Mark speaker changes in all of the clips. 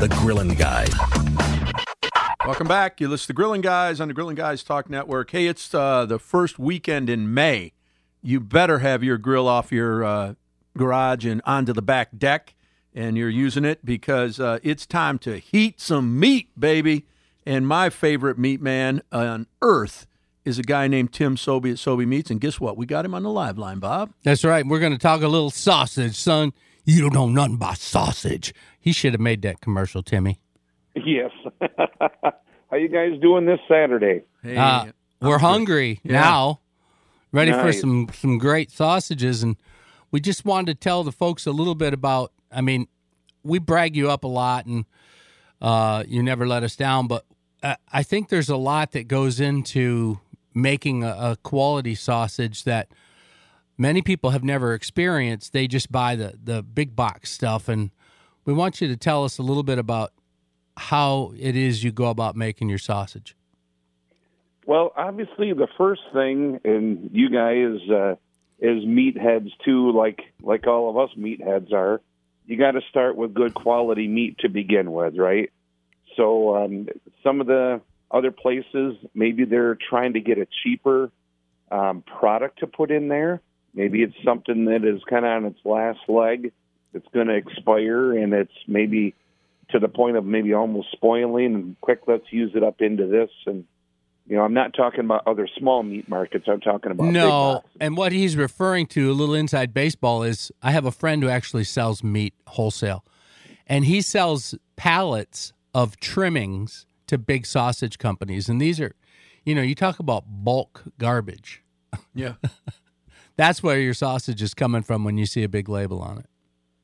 Speaker 1: The Grillin' Guy.
Speaker 2: Welcome back. You listen to Grillin' Guys on the Grillin' Guys Talk Network. Hey, it's the first weekend in May. You better have your grill off your garage and onto the back deck, and you're using it because it's time to heat some meat, baby. And my favorite meat man on earth is a guy named Tim Sobey at Sobey Meats. And guess what? We got him on the live line, Bob.
Speaker 3: That's right. We're going to talk a little sausage, son. You don't know nothing about sausage. He should have made that commercial, Timmy.
Speaker 4: Yes. How you guys doing this Saturday?
Speaker 2: Hey,
Speaker 3: we're hungry now, ready
Speaker 4: Nice.
Speaker 3: for some great sausages. And we just wanted to tell the folks a little bit about, I mean, we brag you up a lot, and you never let us down. But I think there's a lot that goes into making a quality sausage that many people have never experienced. They just buy the big box stuff. And we want you to tell us a little bit about how it is you go about making your sausage.
Speaker 4: Well, obviously, the first thing, and you guys as meatheads too, like all of us meatheads are, you got to start with good quality meat to begin with, right? So some of the other places, maybe they're trying to get a cheaper product to put in there. Maybe it's something that is kind of on its last leg. It's going to expire, and it's maybe to the point of maybe almost spoiling, and quick, let's use it up into this. And, you know, I'm not talking about other small meat markets. I'm talking about big
Speaker 3: No,
Speaker 4: boxes.
Speaker 3: and what he's referring to, a little inside baseball, is I have a friend who actually sells meat wholesale, and he sells pallets of trimmings to big sausage companies. And these are, you know, you talk about bulk garbage.
Speaker 2: Yeah.
Speaker 3: That's where your sausage is coming from when you see a big label on it.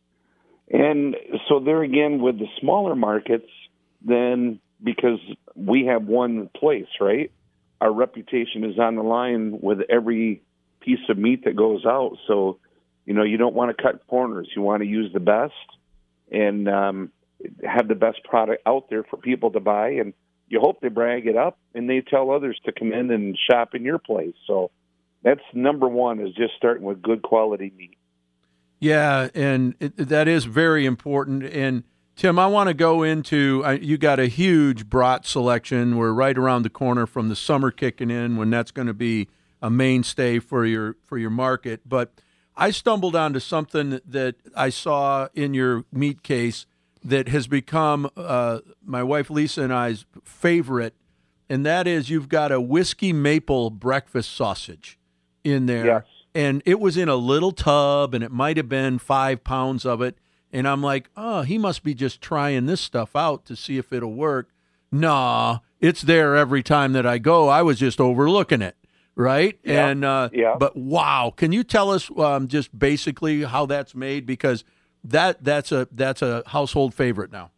Speaker 4: And so there again, with the smaller markets, then because we have one place, right? Our reputation is on the line with every piece of meat that goes out. So, you know, you don't want to cut corners. You want to use the best and have the best product out there for people to buy. And you hope they brag it up and they tell others to come in and shop in your place. So that's number one, is just starting with good quality meat.
Speaker 2: Yeah, and that is very important. And, Tim, I want to go into you got a huge brat selection. We're right around the corner from the summer kicking in, when that's going to be a mainstay for your market. But I stumbled onto something that I saw in your meat case that has become my wife Lisa and I's favorite, and that is you've got a whiskey maple breakfast sausage in there.
Speaker 4: Yes.
Speaker 2: And it was in a little tub, and it might have been 5 pounds of it. And I'm like, oh, he must be just trying this stuff out to see if it'll work. Nah, it's there every time that I go. I was just overlooking it, right?
Speaker 4: Yeah.
Speaker 2: And
Speaker 4: yeah.
Speaker 2: But wow, can you tell us just basically how that's made? Because that's a household favorite now.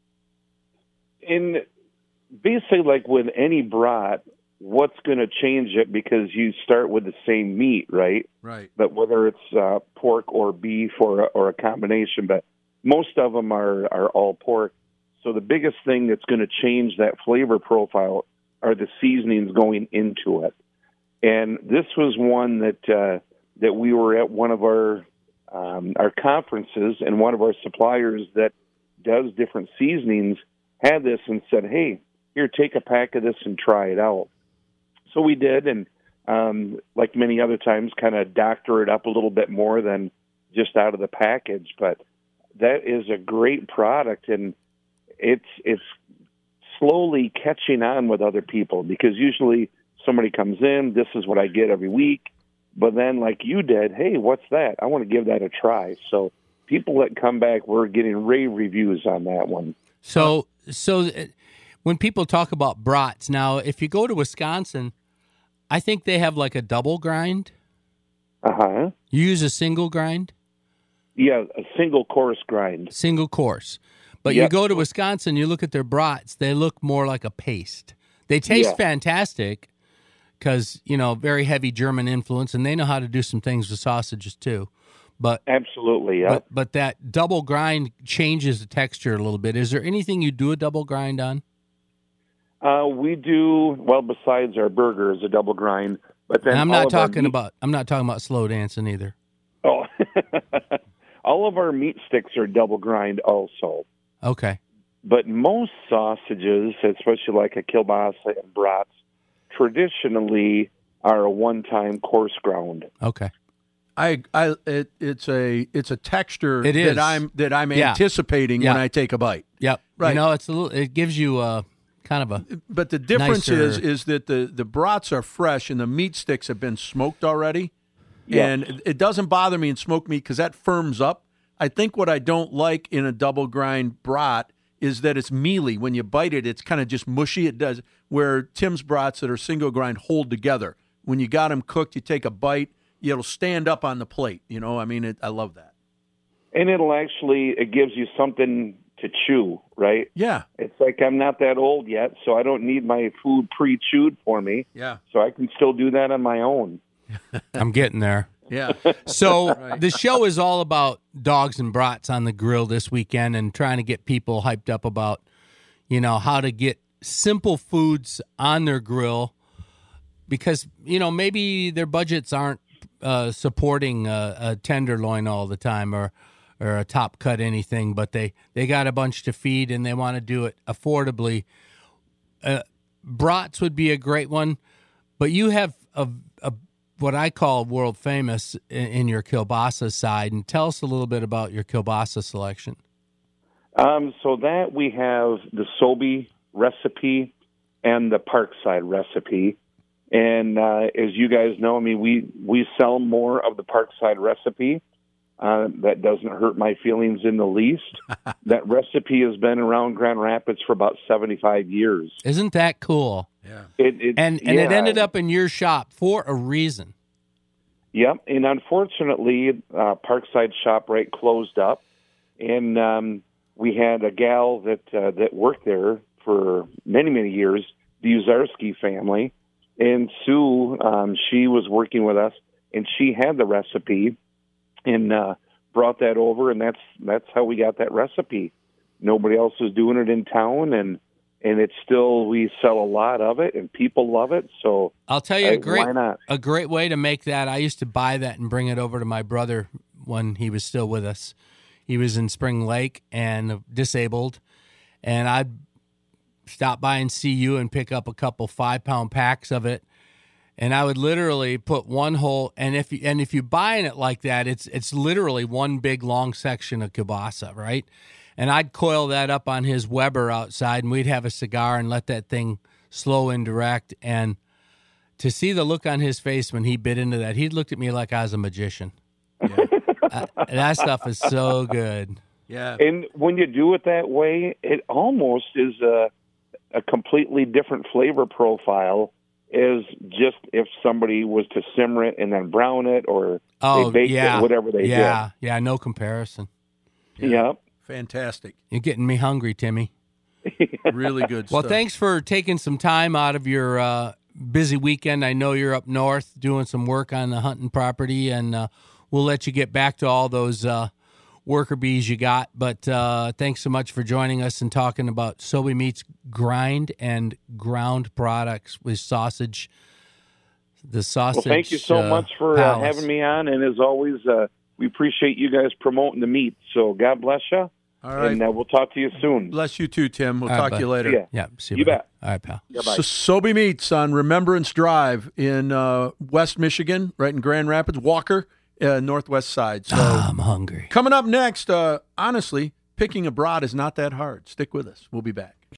Speaker 4: In basically, like with any brat, what's going to change it, because you start with the same meat, right?
Speaker 2: Right.
Speaker 4: But whether it's pork or beef or a combination, but most of them are all pork. So the biggest thing that's going to change that flavor profile are the seasonings going into it. And this was one that we were at one of our conferences, and one of our suppliers that does different seasonings had this and said, hey, here, take a pack of this and try it out. So we did, and like many other times, kind of doctor it up a little bit more than just out of the package. But that is a great product, and it's slowly catching on with other people, because usually somebody comes in, this is what I get every week. But then, like you did, hey, what's that? I want to give that a try. So people that come back, we're getting rave reviews on that one.
Speaker 3: So when people talk about brats, now, if you go to Wisconsin, I think they have like a double grind.
Speaker 4: Uh-huh.
Speaker 3: You use a single grind?
Speaker 4: Yeah, a single course grind.
Speaker 3: Single course. But
Speaker 4: Yep.
Speaker 3: you go to Wisconsin, you look at their brats, they look more like a paste. They taste fantastic because, you know, very heavy German influence, and they know how to do some things with sausages too. But
Speaker 4: Absolutely, yeah.
Speaker 3: But that double grind changes the texture a little bit. Is there anything you do a double grind on?
Speaker 4: We do, well, besides our burger is a double grind, but then
Speaker 3: And I'm
Speaker 4: all
Speaker 3: not
Speaker 4: of our
Speaker 3: talking
Speaker 4: meat-
Speaker 3: about slow dancing either.
Speaker 4: Oh, all of our meat sticks are double grind also.
Speaker 3: Okay.
Speaker 4: But most sausages, especially like a kielbasa and brats, traditionally are a one-time coarse ground.
Speaker 3: Okay.
Speaker 2: It's a texture
Speaker 3: It is.
Speaker 2: that I'm
Speaker 3: Yeah.
Speaker 2: anticipating
Speaker 3: Yeah.
Speaker 2: when I take a bite.
Speaker 3: Yep.
Speaker 2: Right.
Speaker 3: You know, it gives you a kind of a
Speaker 2: But the difference
Speaker 3: nicer-
Speaker 2: is that the brats are fresh and the meat sticks have been smoked already.
Speaker 4: Yes.
Speaker 2: And it doesn't bother me in smoked meat because that firms up. I think what I don't like in a double grind brat is that it's mealy. When you bite it, it's kind of just mushy. It does. Where Tim's brats that are single grind hold together. When you got them cooked, you take a bite, it'll stand up on the plate. You know, I mean, I love that.
Speaker 4: And it gives you something to chew, right?
Speaker 2: Yeah.
Speaker 4: It's like I'm not that old yet, so I don't need my food pre-chewed for me.
Speaker 2: Yeah.
Speaker 4: So I can still do that on my own.
Speaker 3: I'm getting there.
Speaker 2: Yeah.
Speaker 3: So the show is all about dogs and brats on the grill this weekend and trying to get people hyped up about, how to get simple foods on their grill because, maybe their budgets aren't supporting a tenderloin all the time or a top cut anything, but they got a bunch to feed and they want to do it affordably. Brats would be a great one, but you have a what I call world famous in your kielbasa side, and tell us a little bit about your kielbasa selection.
Speaker 4: So that we have the Sobe recipe and the Parkside recipe. And as you guys know, I mean, we sell more of the Parkside recipe. That doesn't hurt my feelings in the least. That recipe has been around Grand Rapids for about 75 years.
Speaker 3: Isn't that cool?
Speaker 2: Yeah.
Speaker 3: It ended up in your shop for a reason.
Speaker 4: Yep. And unfortunately, Parkside ShopRite closed up. And we had a gal that worked there for many, many years, the Uzarski family. And Sue, she was working with us, and she had the recipe and brought that over, and that's how we got that recipe. Nobody else was doing it in town, and it's still, we sell a lot of it, and people love it. So
Speaker 3: I'll tell you
Speaker 4: why not?
Speaker 3: A great way to make that. I used to buy that and bring it over to my brother when he was still with us. He was in Spring Lake and disabled, and I'd stop by and see you and pick up a couple 5-pound packs of it. And I would literally put one whole, and if you buying it like that, it's literally one big long section of kielbasa, right? And I'd coil that up on his Weber outside, and we'd have a cigar and let that thing slow and direct. And to see the look on his face when he bit into that, he looked at me like I was a magician. Yeah. That stuff is so good.
Speaker 2: Yeah.
Speaker 4: And when you do it that way, it almost is a completely different flavor profile is just if somebody was to simmer it and then brown it or they baked it, whatever they did.
Speaker 3: Yeah, no comparison.
Speaker 4: Yeah.
Speaker 2: Fantastic.
Speaker 3: You're getting me hungry, Timmy.
Speaker 2: Really good stuff.
Speaker 3: Well, thanks for taking some time out of your busy weekend. I know you're up north doing some work on the hunting property, and we'll let you get back to all those worker bees you got. But thanks so much for joining us and talking about Sobe Meats grind and ground products with sausage. The sausage.
Speaker 4: Well, thank you so much for having me on. And as always, we appreciate you guys promoting the meat. So God bless you.
Speaker 2: All right.
Speaker 4: And we'll talk to you soon.
Speaker 2: Bless you too, Tim. We'll
Speaker 3: All right,
Speaker 2: talk to you
Speaker 3: bud.
Speaker 2: later.
Speaker 3: Yeah, see
Speaker 4: you bet.
Speaker 3: All right, pal.
Speaker 4: Yeah, bye.
Speaker 2: Sobe Meats on Remembrance Drive in West Michigan, right in Grand Rapids, Walker, northwest side. So
Speaker 3: I'm hungry.
Speaker 2: coming up next, honestly, picking a brat is not that hard. Stick with us. We'll be back.